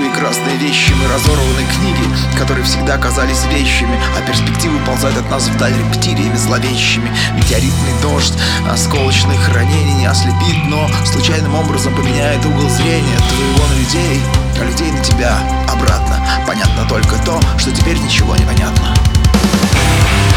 Твои красные вещи, мы разорваны книги, которые всегда казались вещами, а перспективы ползают от нас вдаль рептилиями зловещими. Метеоритный дождь осколочных ранений не ослепит, но случайным образом поменяет угол зрения твоего на людей, а людей на тебя обратно. Понятно только то, что теперь ничего не понятно.